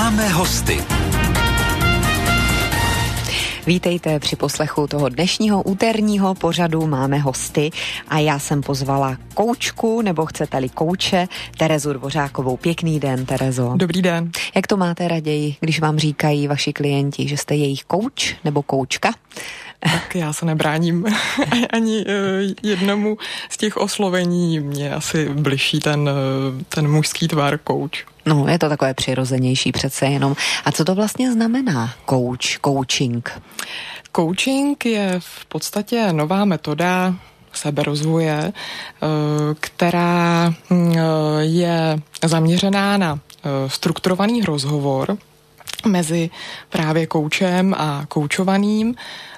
Máme hosty. Vítejte při poslechu toho dnešního úterního pořadu Máme hosty a já jsem pozvala koučku, nebo chcete-li kouče, Terezu Dvořákovou. Pěkný den, Terezo. Dobrý den. Jak to máte raději, když vám říkají vaši klienti, že jste jejich kouč nebo koučka? Tak já se nebráním ani jednomu z těch oslovení. Mě asi bližší ten mužský tvar kouč. No, je to takové přirozenější přece jenom. A co to vlastně znamená coaching? Coaching je v podstatě nová metoda seberozvoje, která je zaměřená na strukturovaný rozhovor mezi právě koučem a koučovaným.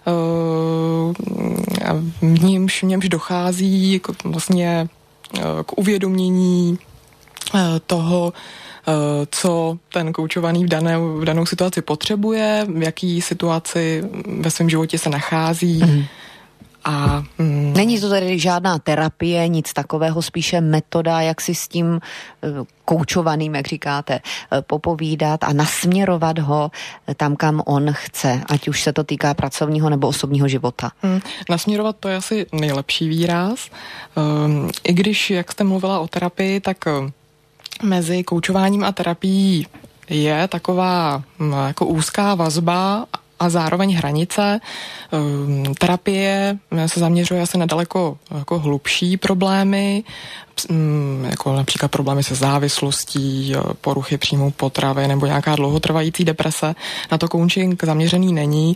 V němž dochází vlastně k uvědomění toho, co ten koučovaný v danou situaci potřebuje, v jaký situaci ve svém životě se nachází. A není to tedy žádná terapie, nic takového, spíše metoda, jak si s tím koučovaným, jak říkáte, popovídat a nasměrovat ho tam, kam on chce, ať už se to týká pracovního nebo osobního života. Nasměrovat, to je asi nejlepší výraz. I když, jak jste mluvila o terapii, tak mezi koučováním a terapií je taková jako úzká vazba a zároveň hranice. Terapie se zaměřuje asi na daleko jako hlubší problémy, jako například problémy se závislostí, poruchy příjmu potravy nebo nějaká dlouhotrvající deprese. Na to coaching zaměřený není.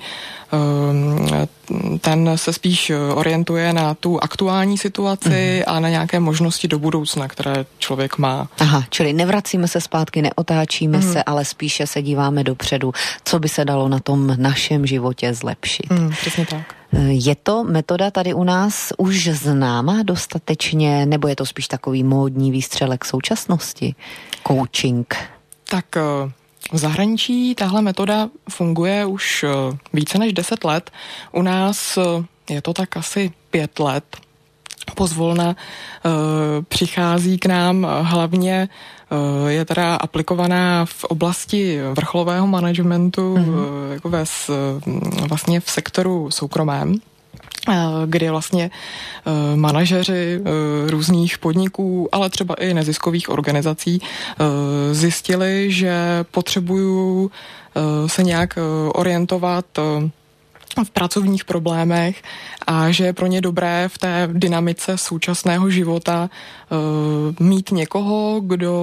Ten se spíš orientuje na tu aktuální situaci a na nějaké možnosti do budoucna, které člověk má. Aha, čili nevracíme se zpátky, neotáčíme se, ale spíše se díváme dopředu, co by se dalo na tom našem životě zlepšit. Přesně tak. Je to metoda tady u nás už známá dostatečně, nebo je to spíš takový módní výstřelek současnosti? Coaching. Tak v zahraničí tahle metoda funguje už více než 10 let. U nás je to tak asi 5 let. Pozvolna přichází k nám, hlavně je teda aplikovaná v oblasti vrcholového managementu, jako vlastně v sektoru soukromém, kdy vlastně manažeři různých podniků, ale třeba i neziskových organizací zjistili, že potřebují se nějak orientovat v pracovních problémech a že je pro ně dobré v té dynamice současného života mít někoho,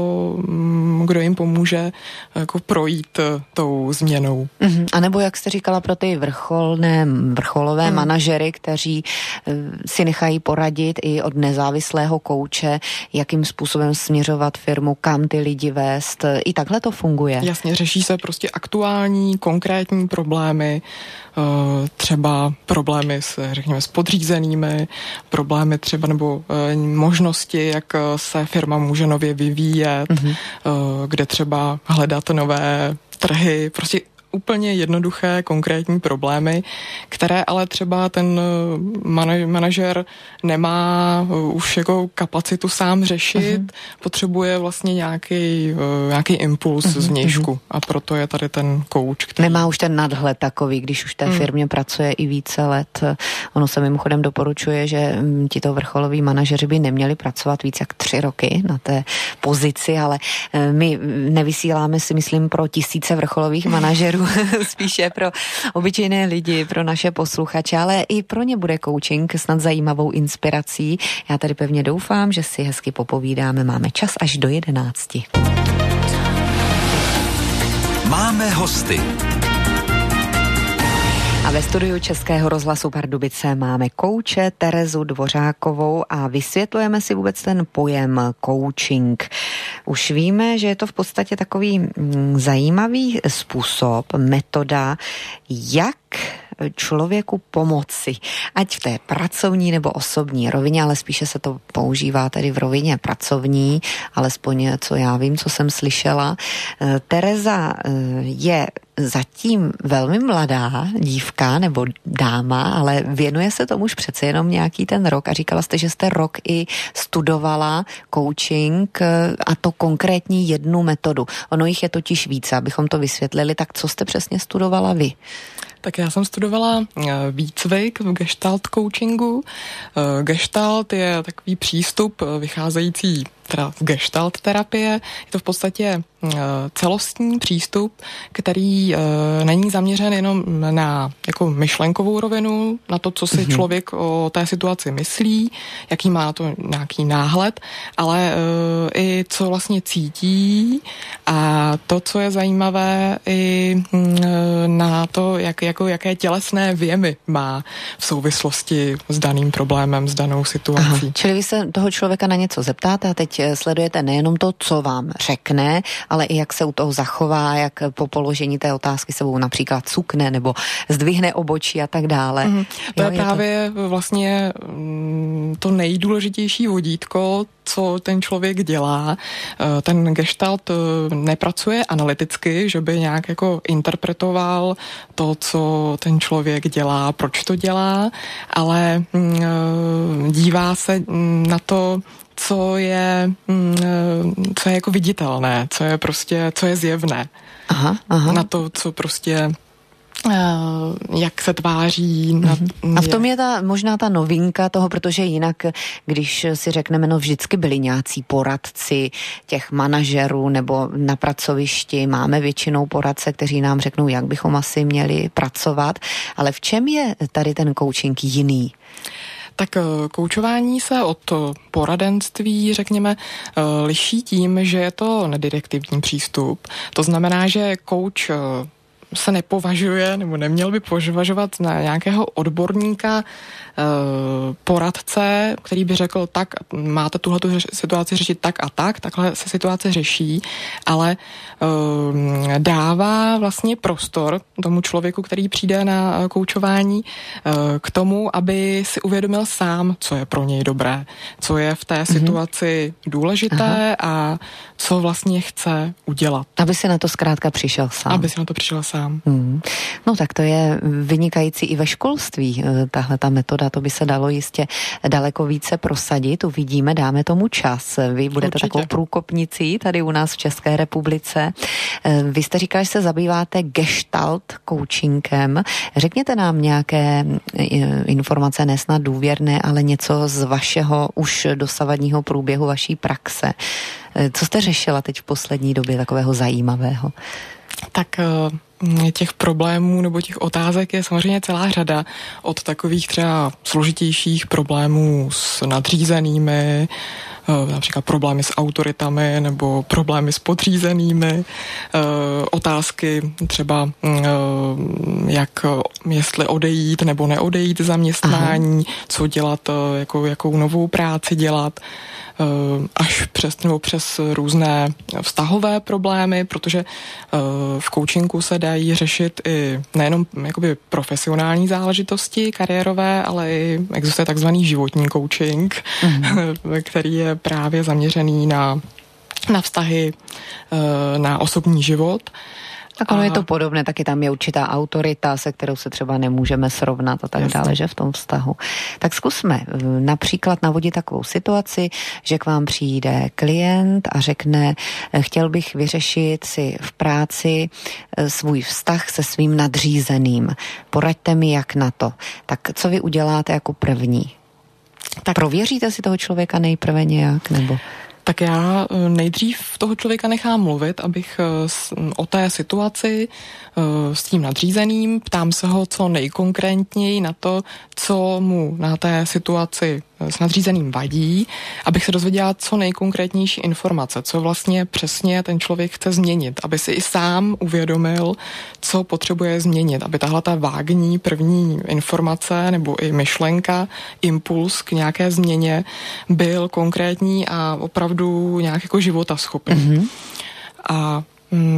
kdo jim pomůže jako projít tou změnou. A nebo, jak jste říkala, pro ty vrcholové manažery, kteří si nechají poradit i od nezávislého kouče, jakým způsobem směřovat firmu, kam ty lidi vést. I takhle to funguje. Jasně, řeší se prostě aktuální, konkrétní problémy, třeba problémy s podřízenými, problémy třeba nebo možnosti, jak se firma může nově vyvíjet, kde třeba hledat nové trhy, prostě úplně jednoduché, konkrétní problémy, které ale třeba ten manažer nemá už jako kapacitu sám řešit, potřebuje vlastně nějaký impuls zvnějšku a proto je tady ten coach, který nemá už ten nadhled takový, když už v té firmě pracuje i více let. Ono se mimochodem doporučuje, že tito vrcholoví manažeři by neměli pracovat víc jak 3 roky na té pozici, ale my nevysíláme, si myslím, pro tisíce vrcholových manažerů, spíše pro obyčejné lidi, pro naše posluchače, ale i pro ně bude coaching snad zajímavou inspirací. Já tady pevně doufám, že si hezky popovídáme. Máme čas až do 11. Máme hosty. A ve studiu Českého rozhlasu Pardubice máme kouče Terezu Dvořákovou a vysvětlujeme si vůbec ten pojem coaching. Už víme, že je to v podstatě takový zajímavý způsob, metoda, jak člověku pomoci, ať v té pracovní nebo osobní rovině, ale spíše se to používá tedy v rovině pracovní, alespoň co já vím, co jsem slyšela. Tereza je zatím velmi mladá dívka nebo dáma, ale věnuje se tomu už přece jenom nějaký ten rok a říkala jste, že jste rok i studovala coaching a to konkrétní jednu metodu. Ono jich je totiž více, abychom to vysvětlili, tak co jste přesně studovala vy? Tak já jsem studovala výcvik v gestalt coachingu. Gestalt je takový přístup vycházející teda z gestalt terapie. Je to v podstatě celostní přístup, který není zaměřen jenom na jako myšlenkovou rovinu, na to, co si člověk o té situaci myslí, jaký má to nějaký náhled, ale i co vlastně cítí a to, co je zajímavé, i na to, jaké tělesné věmy má v souvislosti s daným problémem, s danou situací. Aha, čili vy se toho člověka na něco zeptáte a teď sledujete nejenom to, co vám řekne, ale i jak se u toho zachová, jak po položení té otázky sebou například cukne nebo zdvihne obočí a tak dále. To je právě vlastně to nejdůležitější vodítko, co ten člověk dělá. Ten gestalt nepracuje analyticky, že by nějak jako interpretoval to, co ten člověk dělá, proč to dělá, ale dívá se na to, co je jako viditelné, co je zjevné. Aha. Na to, co prostě jak se tváří. A v tom je možná ta novinka toho, protože jinak, když si řekneme, no vždycky byli nějací poradci těch manažerů nebo na pracovišti, máme většinou poradce, kteří nám řeknou, jak bychom asi měli pracovat, ale v čem je tady ten coaching jiný? Tak koučování se od poradenství, řekněme, liší tím, že je to nedirektivní přístup. To znamená, že kouč se nepovažuje, nebo neměl by považovat na nějakého odborníka, poradce, který by řekl, tak máte tuhletu situaci řešit tak a tak, takhle se situace řeší, ale dává vlastně prostor tomu člověku, který přijde na koučování, k tomu, aby si uvědomil sám, co je pro něj dobré, co je v té situaci důležité a co vlastně chce udělat. Aby si na to zkrátka přišel sám. Aby si na to přišel sám. No tak to je vynikající i ve školství, tahle ta metoda, to by se dalo jistě daleko více prosadit, uvidíme, dáme tomu čas. Vy budete takovou průkopnicí tady u nás v České republice. Vy jste říkali, že se zabýváte gestalt coachingem. Řekněte nám nějaké informace, nesnad důvěrné, ale něco z vašeho už dosavadního průběhu vaší praxe. Co jste řešila teď v poslední době takového zajímavého? Tak těch problémů nebo těch otázek je samozřejmě celá řada, od takových třeba složitějších problémů s nadřízenými, například problémy s autoritami nebo problémy s podřízenými, otázky třeba jestli odejít nebo neodejít zaměstnání, co dělat, jakou novou práci dělat, až přes různé vztahové problémy, protože v coachingu se dají řešit i nejenom jakoby profesionální záležitosti kariérové, ale i existuje takzvaný životní coaching, který je právě zaměřený na vztahy, na osobní život. Tak ono je to podobné, taky tam je určitá autorita, se kterou se třeba nemůžeme srovnat a tak dále, že v tom vztahu. Tak zkusme například navodit takovou situaci, že k vám přijde klient a řekne, chtěl bych vyřešit si v práci svůj vztah se svým nadřízeným. Poraďte mi, jak na to. Tak co vy uděláte jako první? Tak prověříte si toho člověka nejprve nějak, nebo... Tak já nejdřív toho člověka nechám mluvit, abych o té situaci s tím nadřízeným, ptám se ho co nejkonkrétněji na to, co mu na té situaci s nadřízeným vadí, abych se dozvěděla co nejkonkrétnější informace, co vlastně přesně ten člověk chce změnit, aby si i sám uvědomil, co potřebuje změnit, aby tahle ta vágní první informace nebo i myšlenka, impuls k nějaké změně byl konkrétní a opravdu nějak jako životaschopný. A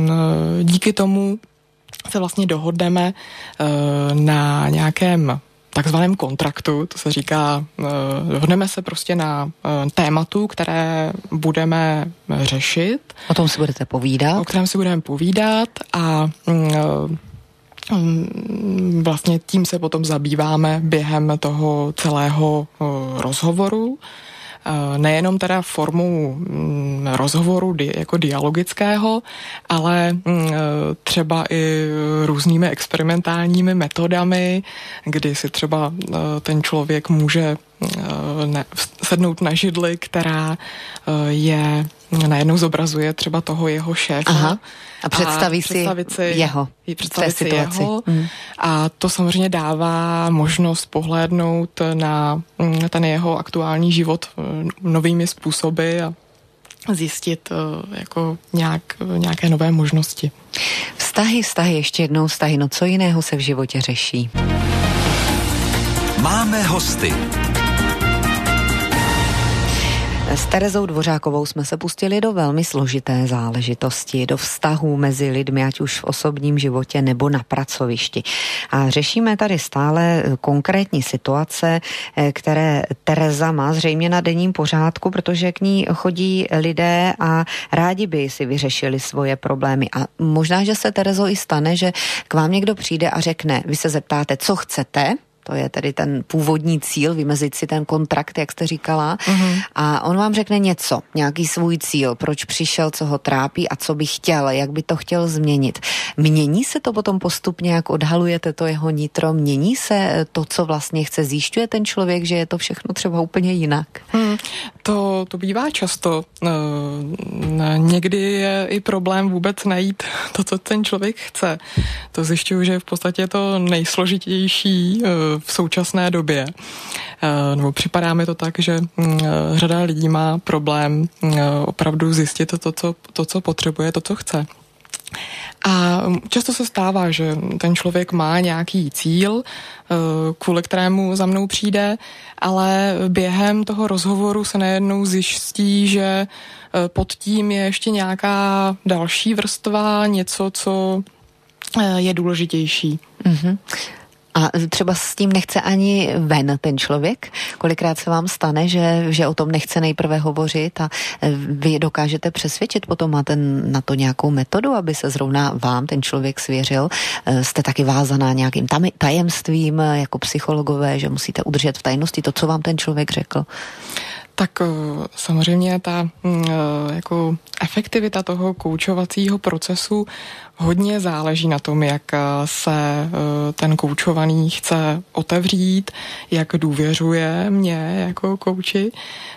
díky tomu se vlastně dohodneme na nějakém takzvaném kontraktu, to se říká, dohodneme se prostě na tématu, které budeme řešit. O tom si budete povídat. O kterém si budeme povídat a vlastně tím se potom zabýváme během toho celého rozhovoru. Nejenom teda formou rozhovoru jako dialogického, ale třeba i různými experimentálními metodami, kdy si třeba ten člověk může sednout na židli, která je najednou zobrazuje třeba toho jeho šéfa. Aha. A představit si jeho. A to samozřejmě dává možnost pohlédnout na ten jeho aktuální život novými způsoby a zjistit jako nějaké nové možnosti. Vztahy, ještě jednou vztahy. No co jiného se v životě řeší? Máme hosty. S Terezou Dvořákovou jsme se pustili do velmi složité záležitosti, do vztahů mezi lidmi, ať už v osobním životě nebo na pracovišti. A řešíme tady stále konkrétní situace, které Tereza má zřejmě na denním pořádku, protože k ní chodí lidé a rádi by si vyřešili svoje problémy. A možná, že se, Terezo, i stane, že k vám někdo přijde a řekne, vy se zeptáte, co chcete, to je tedy ten původní cíl, vymezit si ten kontrakt, jak jste říkala. A on vám řekne něco, nějaký svůj cíl, proč přišel, co ho trápí a co by chtěl, jak by to chtěl změnit. Mění se to potom postupně, jak odhalujete to jeho nitro? Mění se to, co vlastně chce? Zjišťuje ten člověk, že je to všechno třeba úplně jinak? To bývá často. Někdy je i problém vůbec najít to, co ten člověk chce. To zjišťuju, že je v podstatě to nejsložitější v současné době. Nebo připadá mi to tak, že řada lidí má problém opravdu zjistit to, co potřebuje, to, co chce. A často se stává, že ten člověk má nějaký cíl, kvůli kterému za mnou přijde, ale během toho rozhovoru se najednou zjistí, že pod tím je ještě nějaká další vrstva, něco, co je důležitější. Mm-hmm. A třeba s tím nechce ani ven ten člověk? Kolikrát se vám stane, že o tom nechce nejprve hovořit a vy dokážete přesvědčit, potom máte na to nějakou metodu, aby se zrovna vám ten člověk svěřil? Jste taky vázaná nějakým tajemstvím jako psychologové, že musíte udržet v tajnosti to, co vám ten člověk řekl? Tak samozřejmě ta jako efektivita toho koučovacího procesu hodně záleží na tom, jak se ten koučovaný chce otevřít, jak důvěřuje mě jako kouči.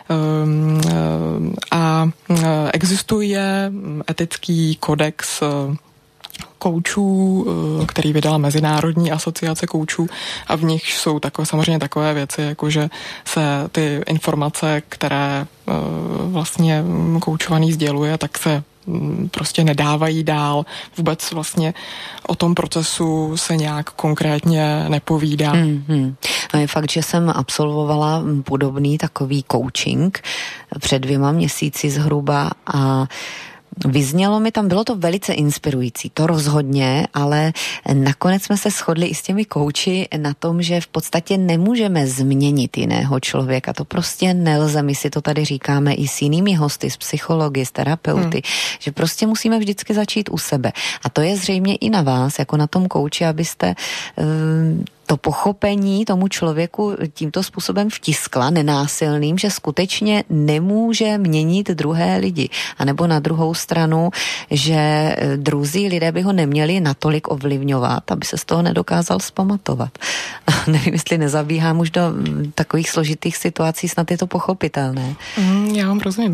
A existuje etický kodex koučů, který vydala Mezinárodní asociace koučů a v nich jsou samozřejmě takové věci, jako že se ty informace, které vlastně koučovaný sděluje, tak se prostě nedávají dál. Vůbec vlastně o tom procesu se nějak konkrétně nepovídá. No je fakt, že jsem absolvovala podobný takový coaching před 2 měsíci zhruba a vyznělo mi tam, bylo to velice inspirující, to rozhodně, ale nakonec jsme se shodli i s těmi kouči na tom, že v podstatě nemůžeme změnit jiného člověka, to prostě nelze, my si to tady říkáme i s jinými hosty, s psychologi, s terapeuty, že prostě musíme vždycky začít u sebe. A to je zřejmě i na vás, jako na tom kouči, abyste to pochopení tomu člověku tímto způsobem vtiskla, nenásilným, že skutečně nemůže měnit druhé lidi. A nebo na druhou stranu, že druzí lidé by ho neměli natolik ovlivňovat, aby se z toho nedokázal vzpamatovat. Nevím, jestli nezabíhám už do takových složitých situací, snad je to pochopitelné. Já vám rozumím.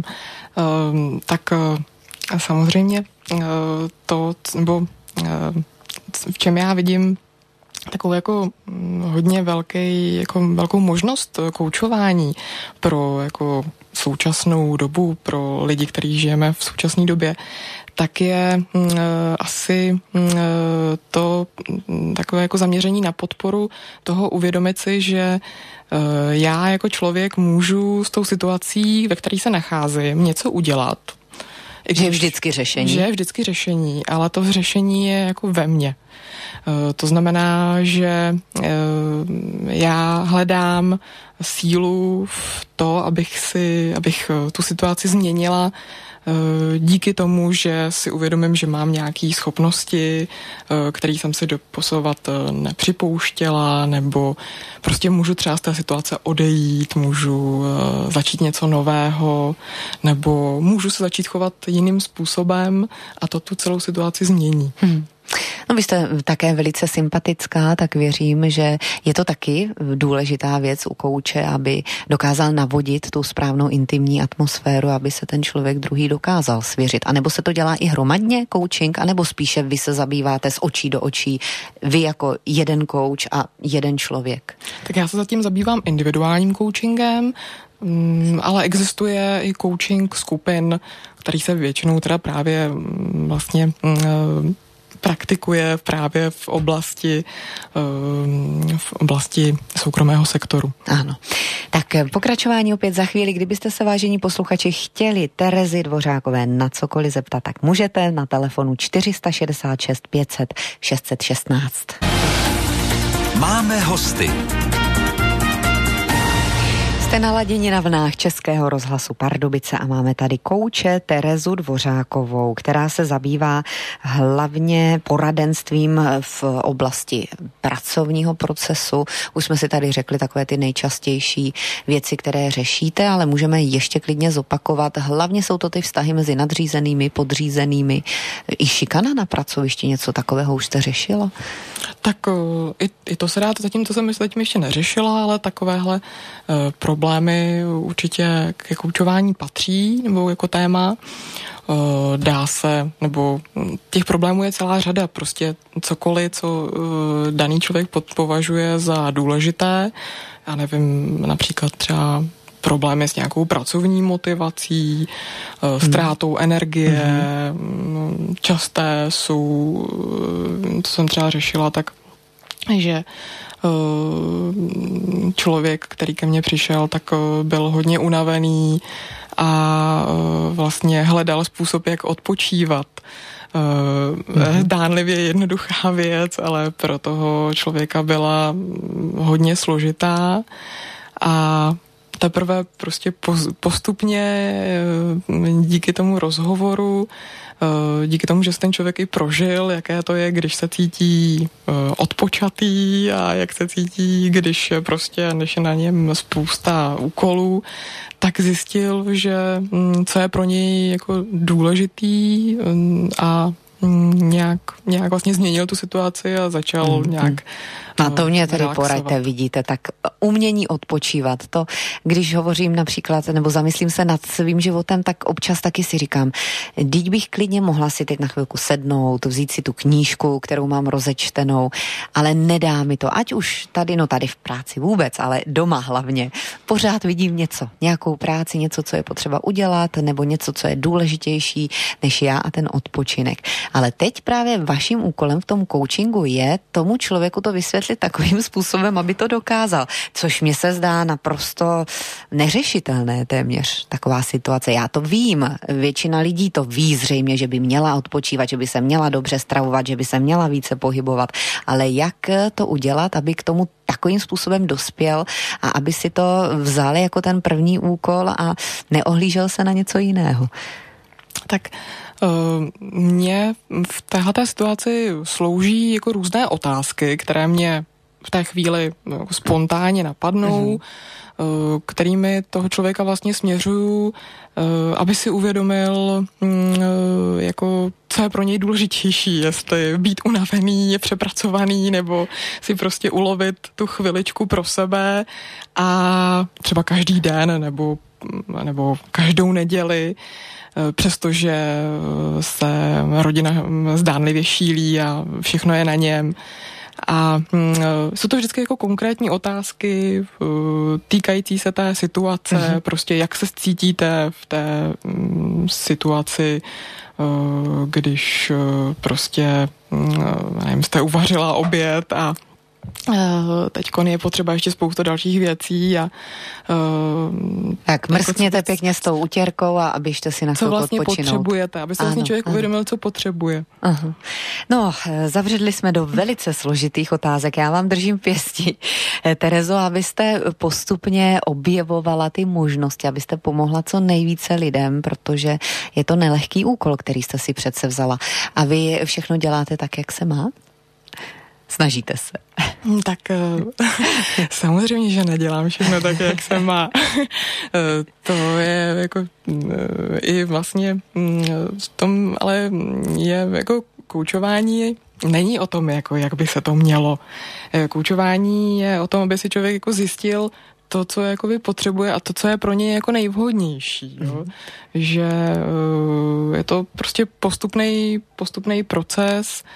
Samozřejmě to, nebo v čem já vidím takovou jako hodně velkou možnost koučování pro jako současnou dobu, pro lidi, kteří žijeme v současné době, tak je asi to takové jako zaměření na podporu toho uvědomit si, že já jako člověk můžu s tou situací, ve které se nacházím, něco udělat. Že je vždycky řešení. Že je vždycky řešení, ale to řešení je jako ve mně. To znamená, že já hledám sílu v to, abych tu situaci změnila díky tomu, že si uvědomím, že mám nějaké schopnosti, které jsem si doposovat nepřipouštěla, nebo prostě můžu třeba z té situace odejít, můžu začít něco nového, nebo můžu se začít chovat jiným způsobem a to tu celou situaci změní. No, vy jste také velice sympatická, tak věřím, že je to taky důležitá věc u kouče, aby dokázal navodit tu správnou intimní atmosféru, aby se ten člověk druhý dokázal svěřit. A nebo se to dělá i hromadně, coaching, anebo spíše vy se zabýváte z očí do očí, vy jako jeden kouč a jeden člověk? Tak já se zatím zabývám individuálním coachingem, ale existuje i coaching skupin, který se většinou teda právě vlastně praktikuje právě v oblasti soukromého sektoru. Ano. Tak pokračování opět za chvíli. Kdybyste se, vážení posluchači, chtěli Terezy Dvořákové na cokoliv zeptat, tak můžete na telefonu 466 500 616. Máme hosty. Jste naladěni na vlnách Českého rozhlasu Pardubice a máme tady kouče Terezu Dvořákovou, která se zabývá hlavně poradenstvím v oblasti pracovního procesu. Už jsme si tady řekli takové ty nejčastější věci, které řešíte, ale můžeme ještě klidně zopakovat. Hlavně jsou to ty vztahy mezi nadřízenými, podřízenými. I šikana na pracovišti, něco takového už jste řešila? Tak i to se dá, zatím to jsem ještě neřešila, ale takovéhle problémy určitě ke koučování patří, nebo jako téma. Dá se, nebo těch problémů je celá řada, prostě cokoliv, co daný člověk považuje za důležité, já nevím, například třeba problémy s nějakou pracovní motivací, ztrátou energie, časté jsou, to jsem třeba řešila, tak že člověk, který ke mně přišel, tak byl hodně unavený a vlastně hledal způsob, jak odpočívat. Dánlivě jednoduchá věc, ale pro toho člověka byla hodně složitá a teprve prostě postupně díky tomu rozhovoru, díky tomu, že se ten člověk i prožil, jaké to je, když se cítí odpočatý a jak se cítí, když je na něm spousta úkolů, tak zjistil, že co je pro něj jako důležitý a nějak vlastně změnil tu situaci a začal nějak a to mě tedy poraďte, vidíte, tak umění odpočívat. To, když hovořím například, nebo zamyslím se nad svým životem, tak občas taky si říkám, teď bych klidně mohla si teď na chvilku sednout, vzít si tu knížku, kterou mám rozečtenou, ale nedá mi to, ať už tady v práci vůbec, ale doma hlavně. Pořád vidím něco, nějakou práci, něco, co je potřeba udělat, nebo něco, co je důležitější než já a ten odpočinek. Ale teď právě vaším úkolem v tom coachingu je tomu člověku to vysvětlit takovým způsobem, aby to dokázal. Což mě se zdá naprosto neřešitelné téměř taková situace. Já to vím, většina lidí to ví zřejmě, že by měla odpočívat, že by se měla dobře stravovat, že by se měla více pohybovat, ale jak to udělat, aby k tomu takovým způsobem dospěl a aby si to vzal jako ten první úkol a neohlížel se na něco jiného? Tak mě v téhleté situaci slouží jako různé otázky, které mě v té chvíli jako spontánně napadnou, kterými toho člověka vlastně směřuju, aby si uvědomil, jako, co je pro něj důležitější, jestli být unavený, je přepracovaný, nebo si prostě ulovit tu chviličku pro sebe a třeba každý den, nebo každou neděli, přestože se rodina zdánlivě šílí a všechno je na něm. A jsou to vždycky jako konkrétní otázky týkající se té situace, prostě jak se cítíte v té situaci, když prostě, nevím, jste uvařila oběd a Teďkon je potřeba ještě spousta dalších věcí a tak mrskněte pěkně s tou utěrkou a abyste si na chvilku odpočinout. Co vlastně potřebujete, aby se vlastně člověk uvědomil, co potřebuje. Aha. No, zavředli jsme do velice složitých otázek. Já vám držím pěsti, Terezo, abyste postupně objevovala ty možnosti, abyste pomohla co nejvíce lidem, protože je to nelehký úkol, který jste si přece vzala. A vy všechno děláte tak, jak se má? Snažíte se. Tak samozřejmě, že nedělám všechno tak, jak se má. To je jako i vlastně v tom, ale je jako koučování není o tom, jako jak by se to mělo. Koučování je o tom, aby si člověk jako zjistil to, co jakoby potřebuje a to, co je pro něj jako nejvhodnější. Jo? Že je to prostě postupný proces.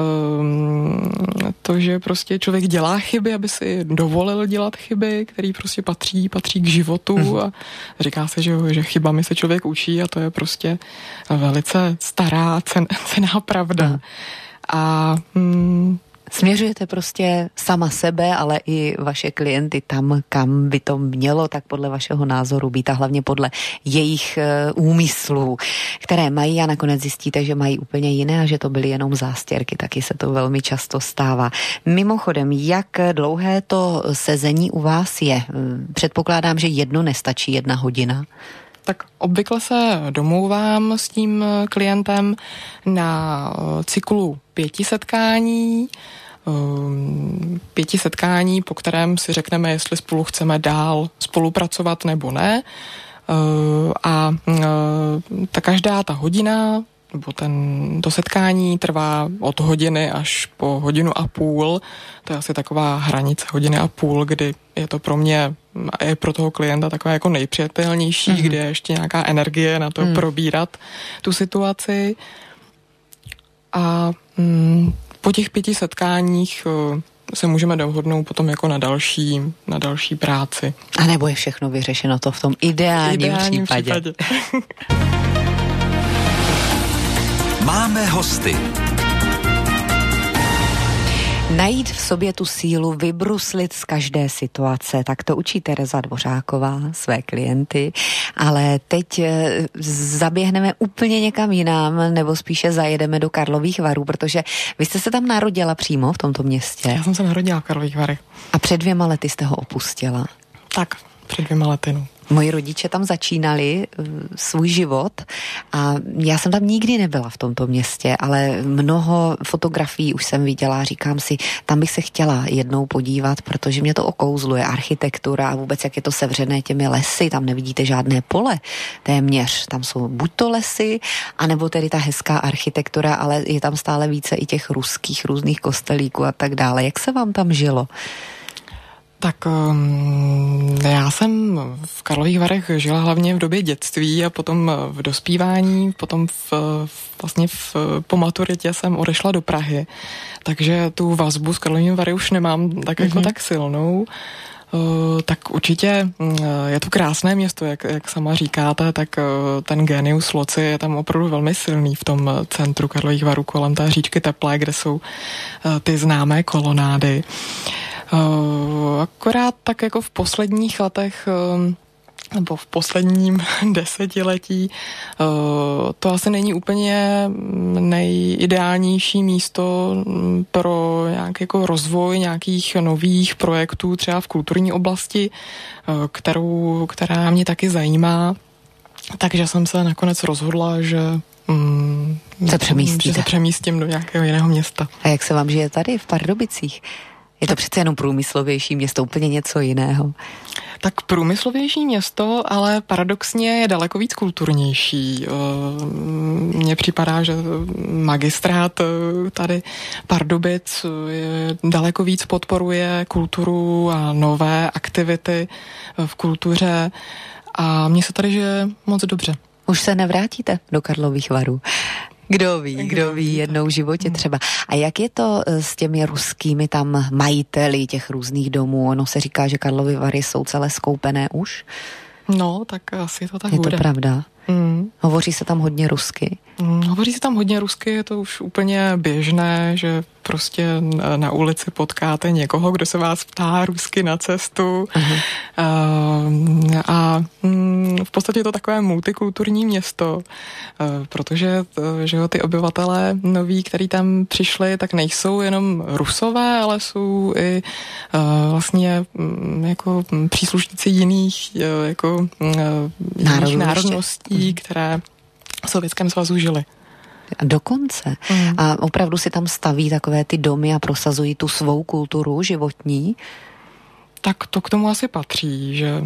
To, že prostě člověk dělá chyby, aby si dovolil dělat chyby, který prostě patří k životu a říká se, že chybami se člověk učí a to je prostě velice stará, cenná pravda. A směřujete prostě sama sebe, ale i vaše klienty tam, kam by to mělo, tak podle vašeho názoru být a hlavně podle jejich úmyslů, které mají a nakonec zjistíte, že mají úplně jiné a že to byly jenom zástěrky, taky se to velmi často stává. Mimochodem, jak dlouhé to sezení u vás je? Předpokládám, že jedno nestačí, 1 hodina. Tak obvykle se domlouvám s tím klientem na cyklu 5 setkání, po kterém si řekneme, jestli spolu chceme dál spolupracovat nebo ne. A ta každá ta hodina nebo to setkání trvá od hodiny až po 1,5 hodiny. To je asi taková hranice 1,5 hodiny, kdy je to pro mě a je pro toho klienta taková jako nejpřijatelnější, kde je ještě nějaká energie na to probírat tu situaci. A po těch 5 setkáních se můžeme dohodnout potom jako na další práci. A nebo je všechno vyřešeno to v tom ideálním případě. Máme hosty. Najít v sobě tu sílu, vybruslit z každé situace, tak to učí Tereza Dvořáková své klienty, ale teď zaběhneme úplně někam jinam, nebo spíše zajedeme do Karlových Varů, protože vy jste se tam narodila přímo v tomto městě. Já jsem se narodila v Karlových Varech. A před 2 lety jste ho opustila. Tak, před 2 lety, no. Moji rodiče tam začínali svůj život a já jsem tam nikdy nebyla v tomto městě, ale mnoho fotografií už jsem viděla a říkám si, tam bych se chtěla jednou podívat, protože mě to okouzluje, architektura a vůbec jak je to sevřené těmi lesy, tam nevidíte žádné pole téměř, tam jsou buď to lesy, anebo tedy ta hezká architektura, ale je tam stále více i těch ruských různých kostelíků a tak dále. Jak se vám tam žilo? Tak já jsem v Karlových Varech žila hlavně v době dětství a potom v dospívání, potom po maturitě jsem odešla do Prahy, takže tu vazbu s Karlovými Vary už nemám tak jako tak silnou. Tak určitě je to krásné město, jak sama říkáte, tak ten genius loci je tam opravdu velmi silný v tom centru Karlových Varů kolem té říčky Teplé, kde jsou ty známé kolonády. Akorát tak jako v posledních letech nebo v posledním desetiletí to asi není úplně nejideálnější místo pro nějaký jako rozvoj nějakých nových projektů třeba v kulturní oblasti, která mě taky zajímá. Takže jsem se nakonec rozhodla, že se přemístím do nějakého jiného města. A jak se vám žije tady v Pardubicích? Je to přece jenom průmyslovější město, úplně něco jiného. Tak průmyslovější město, ale paradoxně je daleko víc kulturnější. Mně připadá, že magistrát tady Pardubic daleko víc podporuje kulturu a nové aktivity v kultuře a mně se tady žije moc dobře. Už se nevrátíte do Karlových Varů? Kdo ví, jednou v životě třeba. A jak je to s těmi ruskými tam majiteli těch různých domů? Ono se říká, že Karlovy Vary jsou celé skoupené už? No, tak asi to tak je bude. Je to pravda? Hovoří se tam hodně rusky? Hovoří se tam hodně rusky, je to už úplně běžné, že prostě na ulici potkáte někoho, kdo se vás ptá rusky na cestu. A v podstatě je to takové multikulturní město, protože že jo, ty obyvatelé noví, kteří tam přišli, tak nejsou jenom Rusové, ale jsou i vlastně jako příslušníci jiných jako národností, které v Sovětském svazu žili. Dokonce. A opravdu si tam staví takové ty domy a prosazují tu svou kulturu životní? Tak to k tomu asi patří, že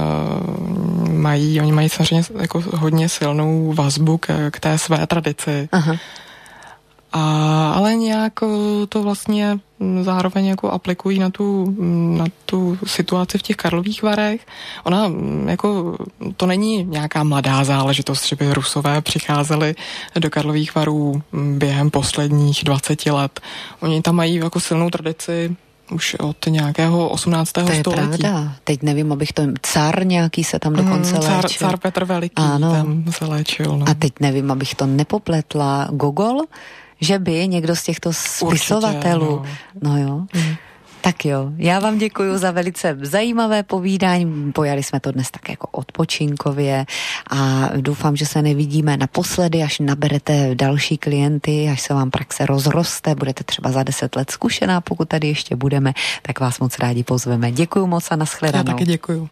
oni mají samozřejmě jako hodně silnou vazbu k té své tradici. Aha. Ale nějak to vlastně zároveň jako aplikují na tu situaci v těch Karlových Varech. Ona jako, to není nějaká mladá záležitost, že by Rusové přicházeli do Karlových Varů během posledních 20 let. Oni tam mají jako silnou tradici už od nějakého 18. století. To je pravda. Teď nevím, abych to... Car nějaký se tam dokonce léčil. Car Petr Veliký tam se léčil. No. A teď nevím, abych to nepopletla. Gogol? Že by někdo z těchto spisovatelů... Určitě, no jo. Tak jo, já vám děkuji za velice zajímavé povídání. Pojali jsme to dnes tak jako odpočinkově a doufám, že se nevidíme naposledy, až naberete další klienty, až se vám praxe rozroste, budete třeba za 10 let zkušená, pokud tady ještě budeme, tak vás moc rádi pozveme. Děkuji moc a nashledanou. Já taky děkuji.